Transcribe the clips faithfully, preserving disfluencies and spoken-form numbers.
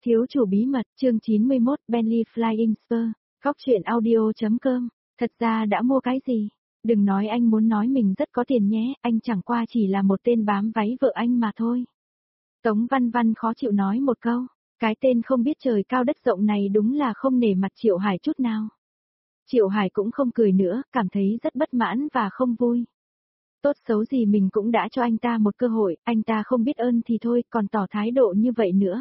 Thiếu chủ bí mật, chương chín mươi mốt, Bentley Flying Spur, góc truyện audio.com, thật ra đã mua cái gì? Đừng nói anh muốn nói mình rất có tiền nhé, anh chẳng qua chỉ là một tên bám váy vợ anh mà thôi. Tống Văn Văn khó chịu nói một câu, cái tên không biết trời cao đất rộng này đúng là không nể mặt Triệu Hải chút nào. Triệu Hải cũng không cười nữa, cảm thấy rất bất mãn và không vui. Tốt xấu gì mình cũng đã cho anh ta một cơ hội, anh ta không biết ơn thì thôi, còn tỏ thái độ như vậy nữa.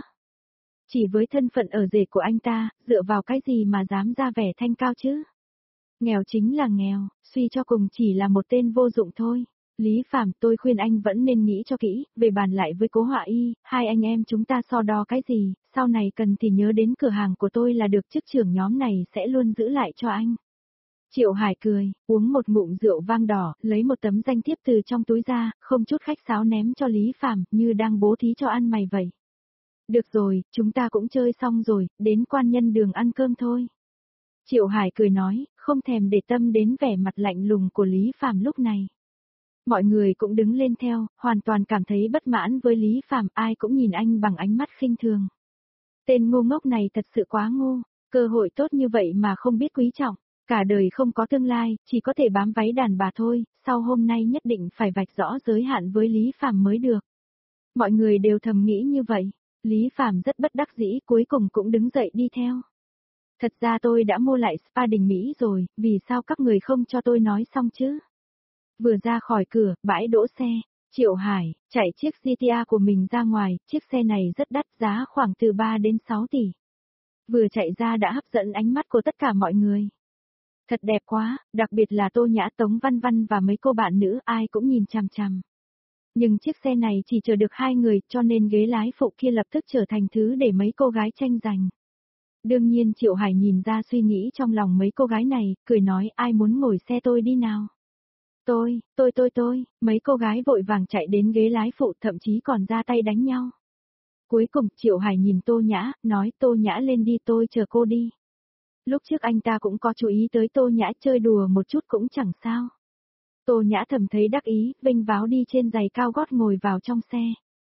Chỉ với thân phận ở rể của anh ta, dựa vào cái gì mà dám ra vẻ thanh cao chứ? Nghèo chính là nghèo, suy cho cùng chỉ là một tên vô dụng thôi. Lý Phạm, tôi khuyên anh vẫn nên nghĩ cho kỹ, về bàn lại với Cố Họa Y, hai anh em chúng ta so đo cái gì, sau này cần thì nhớ đến cửa hàng của tôi là được, chức trưởng nhóm này sẽ luôn giữ lại cho anh. Triệu Hải cười, uống một ngụm rượu vang đỏ, lấy một tấm danh thiếp từ trong túi ra, không chút khách sáo ném cho Lý Phạm, như đang bố thí cho ăn mày vậy. Được rồi, chúng ta cũng chơi xong rồi, đến Quan Nhân Đường ăn cơm thôi. Triệu Hải cười nói, không thèm để tâm đến vẻ mặt lạnh lùng của Lý Phạm lúc này. Mọi người cũng đứng lên theo, hoàn toàn cảm thấy bất mãn với Lý Phạm, ai cũng nhìn anh bằng ánh mắt khinh thường. Tên ngu ngốc này thật sự quá ngu, cơ hội tốt như vậy mà không biết quý trọng, cả đời không có tương lai, chỉ có thể bám váy đàn bà thôi, sau hôm nay nhất định phải vạch rõ giới hạn với Lý Phạm mới được. Mọi người đều thầm nghĩ như vậy. Lý Phạm rất bất đắc dĩ, cuối cùng cũng đứng dậy đi theo. Thật ra tôi đã mua lại spa đình Mỹ rồi, vì sao các người không cho tôi nói xong chứ? Vừa ra khỏi cửa, bãi đỗ xe, Triệu Hải, chạy chiếc giê tê a của mình ra ngoài, chiếc xe này rất đắt, giá khoảng từ ba đến sáu tỷ. Vừa chạy ra đã hấp dẫn ánh mắt của tất cả mọi người. Thật đẹp quá, đặc biệt là Tô Nhã, Tống Văn Văn và mấy cô bạn nữ, ai cũng nhìn chằm chằm. Nhưng chiếc xe này chỉ chở được hai người, cho nên ghế lái phụ kia lập tức trở thành thứ để mấy cô gái tranh giành. Đương nhiên Triệu Hải nhìn ra suy nghĩ trong lòng mấy cô gái này, cười nói ai muốn ngồi xe tôi đi nào. Tôi, tôi tôi tôi, mấy cô gái vội vàng chạy đến ghế lái phụ, thậm chí còn ra tay đánh nhau. Cuối cùng Triệu Hải nhìn Tô Nhã, nói Tô Nhã lên đi, tôi chờ cô đi. Lúc trước anh ta cũng có chú ý tới Tô Nhã, chơi đùa một chút cũng chẳng sao. Tô Nhã thầm thấy đắc ý, vênh váo đi trên giày cao gót ngồi vào trong xe.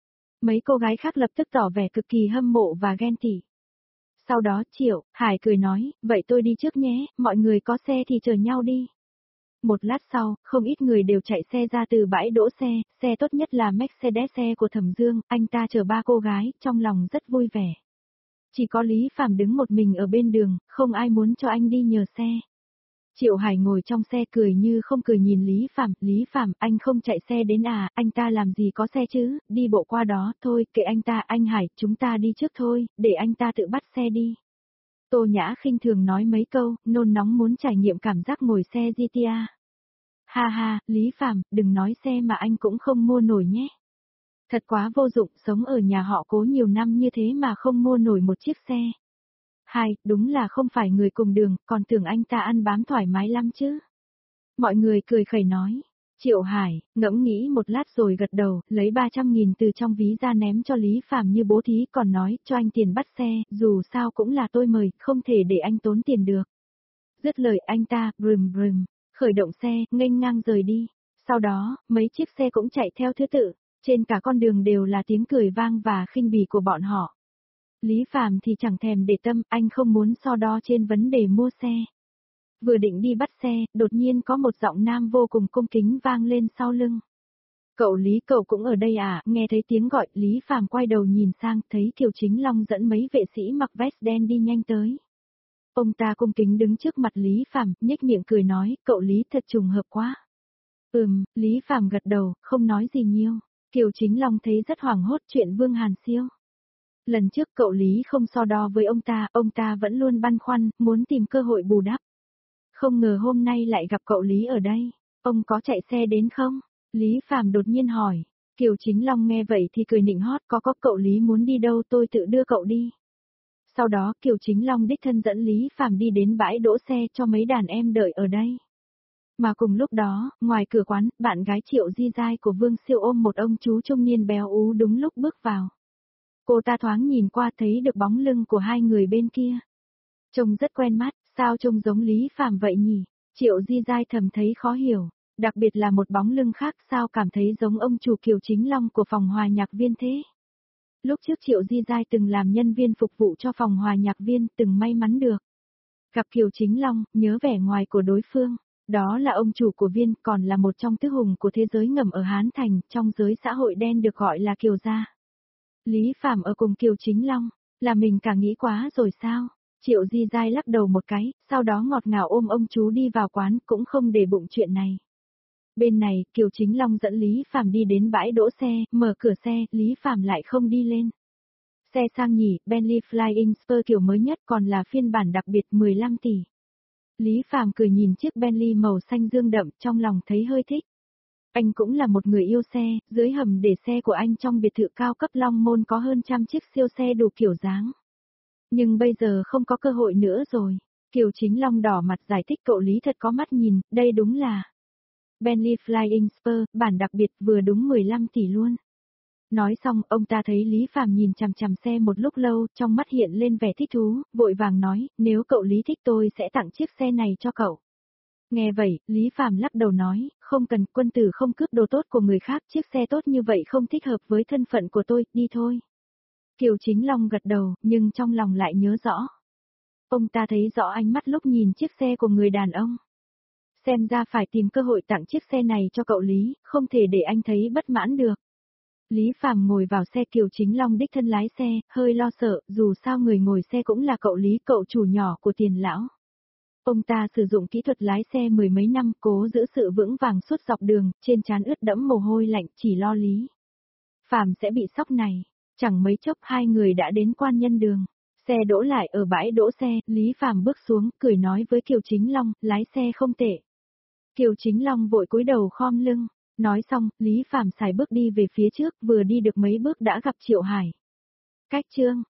Mấy cô gái khác lập tức tỏ vẻ cực kỳ hâm mộ và ghen tị. Sau đó Triệu Hải cười nói, vậy tôi đi trước nhé, mọi người có xe thì chờ nhau đi. Một lát sau, không ít người đều chạy xe ra từ bãi đỗ xe, xe tốt nhất là Mercedes xe của Thẩm Dương, anh ta chở ba cô gái, trong lòng rất vui vẻ. Chỉ có Lý Phạm đứng một mình ở bên đường, không ai muốn cho anh đi nhờ xe. Triệu Hải ngồi trong xe cười như không cười nhìn Lý Phạm, Lý Phạm, anh không chạy xe đến à, anh ta làm gì có xe chứ, đi bộ qua đó, thôi, kệ anh ta, anh Hải, chúng ta đi trước thôi, để anh ta tự bắt xe đi. Tô Nhã khinh thường nói mấy câu, nôn nóng muốn trải nghiệm cảm giác ngồi xe giê tê a. Ha ha, Lý Phạm, đừng nói xe mà anh cũng không mua nổi nhé. Thật quá vô dụng, sống ở nhà họ Cố nhiều năm như thế mà không mua nổi một chiếc xe. Hai, đúng là không phải người cùng đường, còn tưởng anh ta ăn bám thoải mái lắm chứ. Mọi người cười khẩy nói. Triệu Hải, ngẫm nghĩ một lát rồi gật đầu, lấy ba trăm nghìn từ trong ví ra ném cho Lý Phạm như bố thí, còn nói, cho anh tiền bắt xe, dù sao cũng là tôi mời, không thể để anh tốn tiền được. Dứt lời anh ta, brum brum, khởi động xe, nghênh ngang rời đi. Sau đó, mấy chiếc xe cũng chạy theo thứ tự, trên cả con đường đều là tiếng cười vang và khinh bỉ của bọn họ. Lý Phạm thì chẳng thèm để tâm, anh không muốn so đo trên vấn đề mua xe. Vừa định đi bắt xe, đột nhiên có một giọng nam vô cùng cung kính vang lên sau lưng. Cậu Lý, cậu cũng ở đây à? Nghe thấy tiếng gọi, Lý Phạm quay đầu nhìn sang, thấy Kiều Chính Long dẫn mấy vệ sĩ mặc vest đen đi nhanh tới. Ông ta cung kính đứng trước mặt Lý Phạm, nhếch miệng cười nói, cậu Lý thật trùng hợp quá. Ừm, Lý Phạm gật đầu, không nói gì nhiều. Kiều Chính Long thấy rất hoảng hốt chuyện Vương Hàn Siêu. Lần trước cậu Lý không so đo với ông ta, ông ta vẫn luôn băn khoăn, muốn tìm cơ hội bù đắp. Không ngờ hôm nay lại gặp cậu Lý ở đây. Ông có chạy xe đến không? Lý Phạm đột nhiên hỏi. Kiều Chính Long nghe vậy thì cười nịnh hót, có có cậu Lý muốn đi đâu tôi tự đưa cậu đi. Sau đó Kiều Chính Long đích thân dẫn Lý Phạm đi đến bãi đỗ xe cho mấy đàn em đợi ở đây. Mà cùng lúc đó, ngoài cửa quán, bạn gái Triệu Di Giai của Vương Siêu ôm một ông chú trung niên béo ú đúng lúc bước vào. Cô ta thoáng nhìn qua thấy được bóng lưng của hai người bên kia. Trông rất quen mắt, sao trông giống Lý Phạm vậy nhỉ? Triệu Di Giai thầm thấy khó hiểu, đặc biệt là một bóng lưng khác sao cảm thấy giống ông chủ Kiều Chính Long của phòng hòa nhạc Viên thế. Lúc trước Triệu Di Giai từng làm nhân viên phục vụ cho phòng hòa nhạc viên, từng may mắn được gặp Kiều Chính Long, nhớ vẻ ngoài của đối phương. Đó là ông chủ của viên, còn là một trong tứ hùng của thế giới ngầm ở Hán Thành, trong giới xã hội đen được gọi là Kiều gia. Lý Phàm ở cùng Kiều Chính Long, là mình cả nghĩ quá rồi sao? Triệu Di Giai lắc đầu một cái, sau đó ngọt ngào ôm ông chú đi vào quán, cũng không để bụng chuyện này. Bên này, Kiều Chính Long dẫn Lý Phàm đi đến bãi đỗ xe, mở cửa xe, Lý Phàm lại không đi lên. Xe sang nhỉ, Bentley Flying Spur kiểu mới nhất, còn là phiên bản đặc biệt mười lăm tỷ. Lý Phàm cười nhìn chiếc Bentley màu xanh dương đậm, trong lòng thấy hơi thích. Anh cũng là một người yêu xe, dưới hầm để xe của anh trong biệt thự cao cấp Long Môn có hơn trăm chiếc siêu xe đủ kiểu dáng. Nhưng bây giờ không có cơ hội nữa rồi. Kiều Chính Long đỏ mặt giải thích, cậu Lý thật có mắt nhìn, đây đúng là Bentley Flying Spur, bản đặc biệt, vừa đúng mười lăm tỷ luôn. Nói xong, ông ta thấy Lý Phàm nhìn chằm chằm xe một lúc lâu, trong mắt hiện lên vẻ thích thú, vội vàng nói, nếu cậu Lý thích tôi sẽ tặng chiếc xe này cho cậu. Nghe vậy, Lý Phàm lắc đầu nói, không cần, quân tử không cướp đồ tốt của người khác, chiếc xe tốt như vậy không thích hợp với thân phận của tôi, đi thôi. Kiều Chính Long gật đầu, nhưng trong lòng lại nhớ rõ. Ông ta thấy rõ ánh mắt lúc nhìn chiếc xe của người đàn ông. Xem ra phải tìm cơ hội tặng chiếc xe này cho cậu Lý, không thể để anh thấy bất mãn được. Lý Phàm ngồi vào xe, Kiều Chính Long đích thân lái xe, hơi lo sợ, dù sao người ngồi xe cũng là cậu Lý, cậu chủ nhỏ của Tiền lão. Ông ta sử dụng kỹ thuật lái xe mười mấy năm, cố giữ sự vững vàng suốt dọc đường, trên trán ướt đẫm mồ hôi lạnh, chỉ lo Lý Phàm sẽ bị sốc này. Chẳng mấy chốc hai người đã đến Quan Nhân Đường. Xe đỗ lại ở bãi đỗ xe, Lý Phàm bước xuống, cười nói với Kiều Chính Long, lái xe không tệ. Kiều Chính Long vội cúi đầu khom lưng. Nói xong, Lý Phàm xài bước đi về phía trước, vừa đi được mấy bước đã gặp Triệu Hải. Cách chương